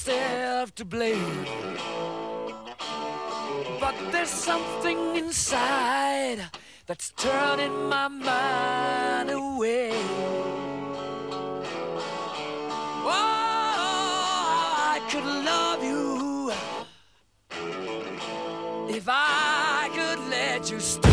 myself to blame, but there's something inside that's turning my mind away. Oh, I could love you if I could let you stay.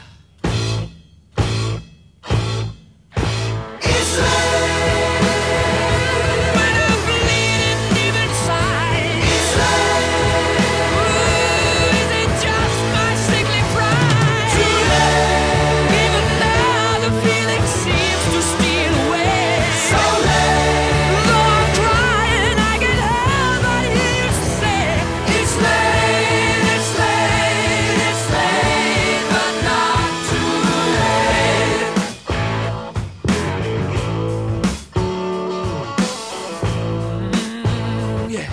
It's late. When I'm bleeding deep inside. It's late. Ooh, is it just my sickly pride? Too late. Even now the feeling seems to steal away. So late. Though I'm crying, I can help but hear you say, it's late, it's late, it's late, but not too late. Yeah.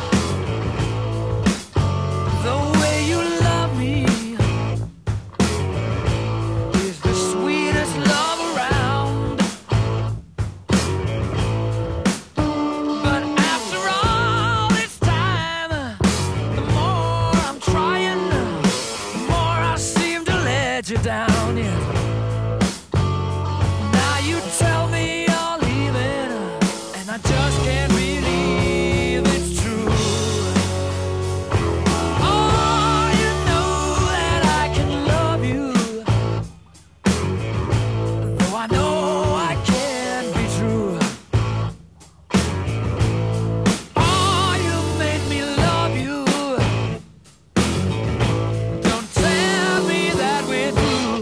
The way you love me is the sweetest love around. But after all this time, the more I'm trying, the more I seem to let you down. Yeah. Now you tell me you're leaving, and I just can't believe it's true. Oh, you know that I can love you, though I know I can't be true. Oh, you made me love you. Don't tell me that we're through.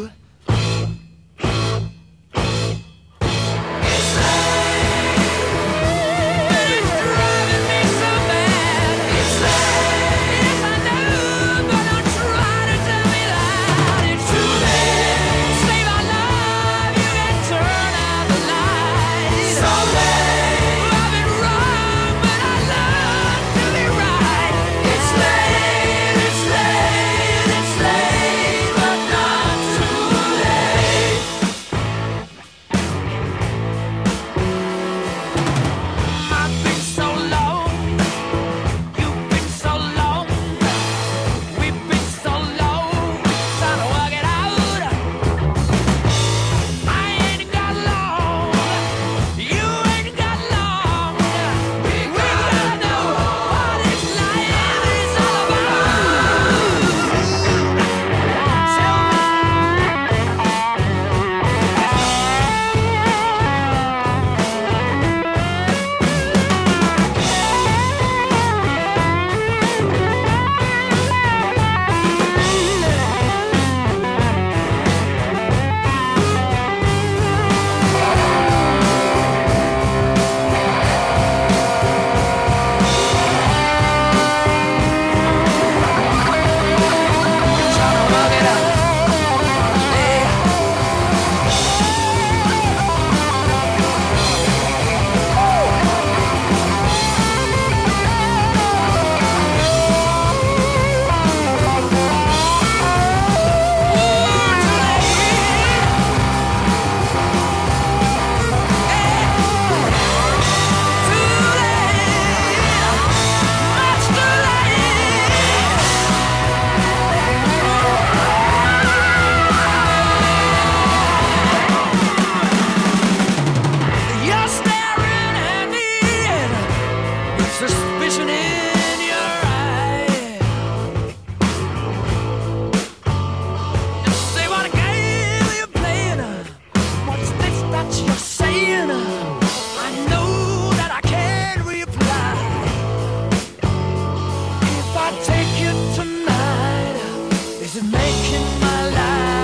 It's late. It's driving me so mad. It's late. Yes, I know, but don't try to tell me that it's too late. Save our love, you can turn out the lights. So late. I've been wrong, but I love to be right. It's late, it's late, it's late, but not too late. I've been so long, you've been so long, we've been so long, trying to work it out. I ain't got long, you ain't got long. We gotta know what it's like, it's all trying to work it out. You're staring at me with suspicion in your eye. You say, what game are you playing? What's this that you're saying? I know that I can't reply. If I take you tonight, is it making my life